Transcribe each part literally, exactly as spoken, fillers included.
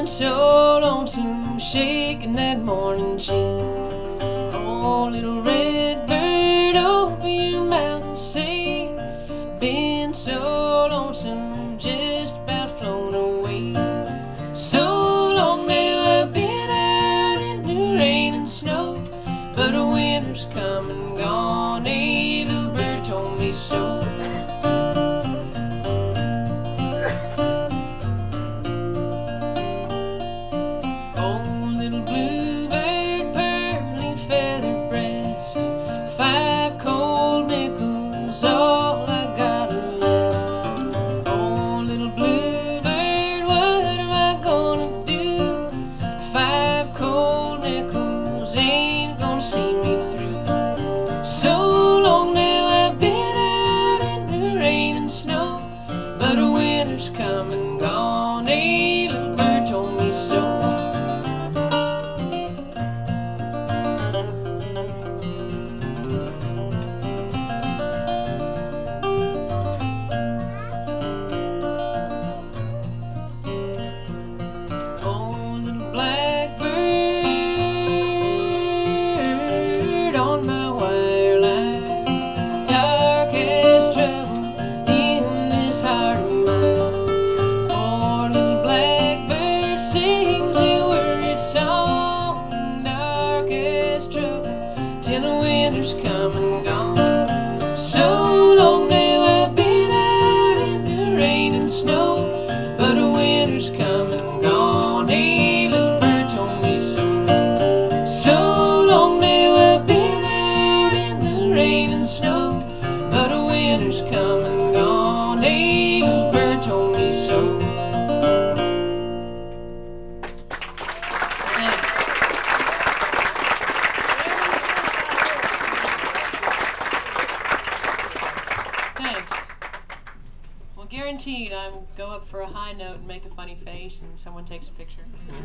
so lonesome, shaking that morning cheek. Oh, little red bird, open your mouth and say, been so lonesome, just about flown away. So long now I've been out in the rain and snow, but a winter's come and gone, a little bird told me so. Guaranteed I'm go up for a high note and make a funny face and someone takes a picture.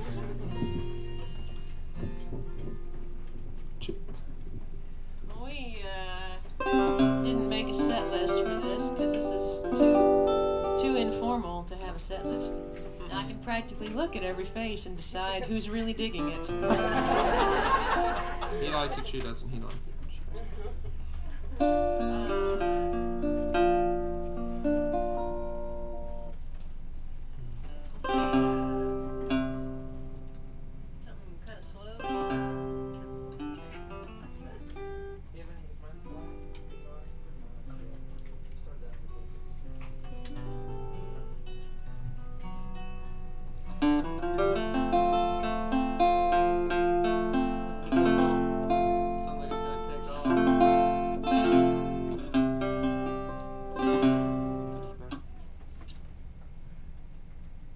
We uh, didn't make a set list for this because this is too too informal to have a set list. And I can practically look at every face and decide who's really digging it. He likes it, she doesn't. He likes it, she doesn't.